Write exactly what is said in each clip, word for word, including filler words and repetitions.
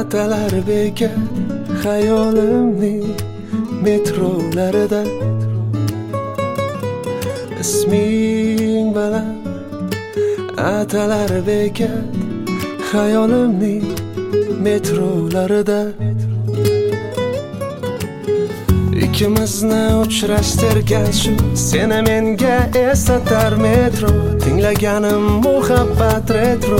atalar bekat xayolimning metrolarida. Isming bilan atalar bekat xayolimning metrolarida. Ikkimizni uchrashtirgan shu seni menga eslatar metro, tinglaganim muhabbat retro.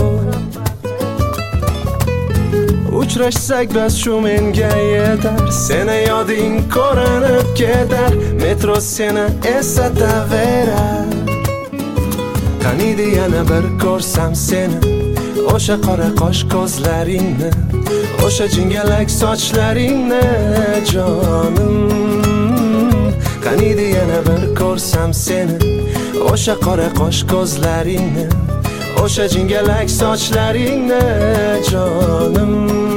Uchrashsak bas shu menga yetar, seni yoding ko'rinib ketar, metro seni eslataverar. Qaniydi yana bir ko'rsam seni, o'sha qora qosh ko'zlaringni, o'sha jingalak sochlaringni jonim. Qaniydi yana bir ko'rsam seni, o'sha qora qosh ko'zlaringni, o'sha jingalak sochlaringni jonim.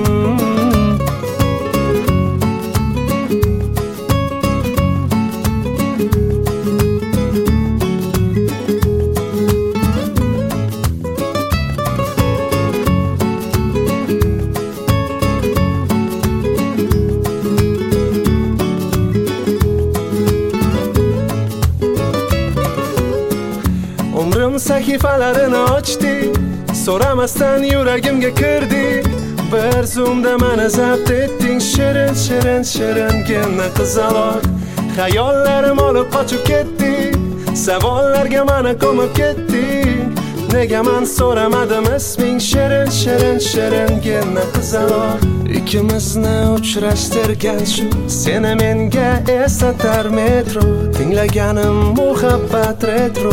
Umrim sahifalarini ochdi, so'ramasdan yuragimga kirdi. Bir zumda meni zabt etding, shirin shirin shiringina qizaloq. Xayollarim olib qochib ketdi, savollarga meni ko'mib ketdi. Nega men so'ramadim isming, shirin shirin shiringina qizaloq. Ikkimizni uchrashtirgan shu seni menga eslatar metro, tinglaganim muhabbat retro.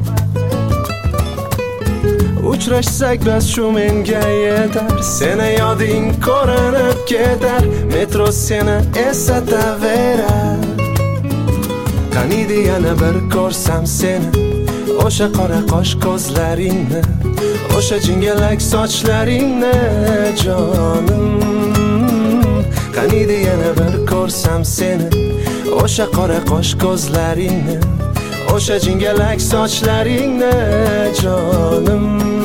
Uchrashsak bas shu menga yetar, seni yoding ko'rinib ketar, metro seni eslataverar. Qaniydi yana bir ko'rsam seni, o'sha qora qosh ko'zlaringni, o'sha jingalak sochlaringni jonim. Qaniydi yana bir ko'rsam seni, o'sha qora qosh ko'zlaringni, o'sha jingalak sochlaringni jonim.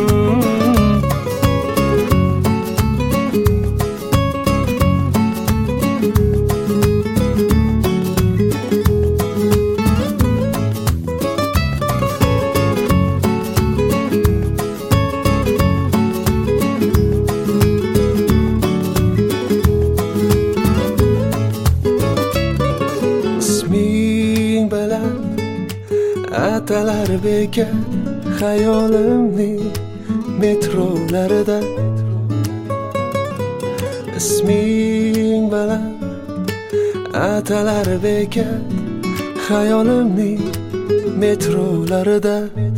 Isming bilan atalar bekat xayolimning metrolarida. Isming bilan atalar bekat xayolimning metrolarida.